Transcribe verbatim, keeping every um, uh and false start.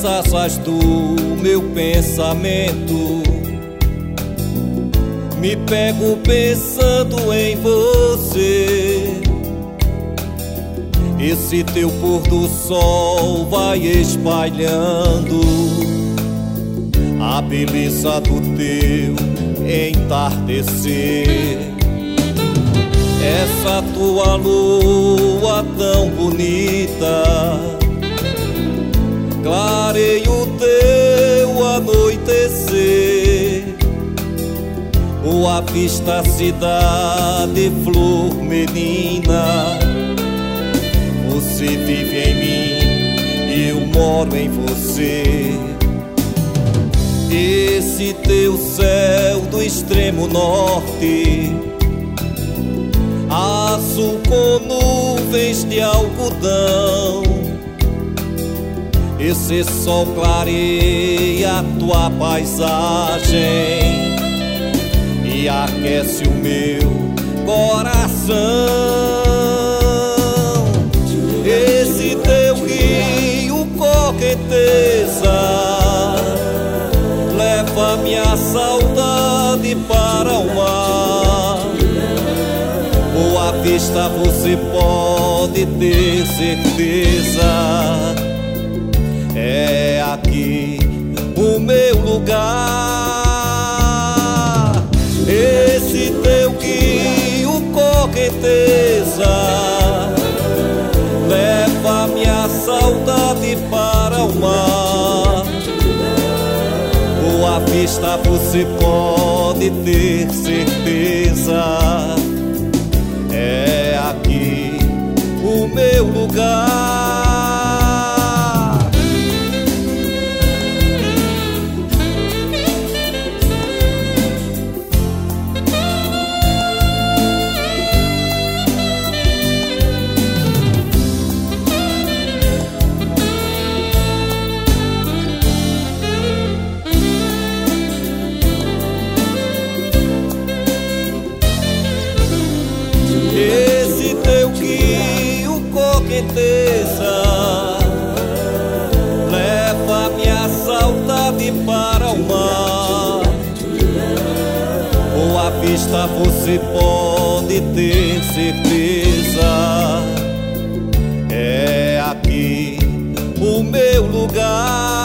asas do meu pensamento, me pego pensando em você. Esse teu pôr do sol vai espalhando a beleza do teu entardecer. Essa tua lua tão bonita clareia o teu anoitecer. Boa Vista, cidade, flor menina, você vive em mim e eu moro em você. Esse teu céu do extremo norte, azul com nuvens de algodão, esse sol clareia a tua paisagem e aquece o meu coração. Esse teu rio correnteza leva minha saudade para o mar. Boa Vista, você pode ter certeza, é aqui o meu lugar. Esse teu rio correnteza leva minha saudade para o mar. Boa Vista, você pode ter certeza, é aqui o meu lugar. Esse teu rio correnteza leva minha saudade para o mar. Boa Vista, você pode ter certeza, é aqui o meu lugar.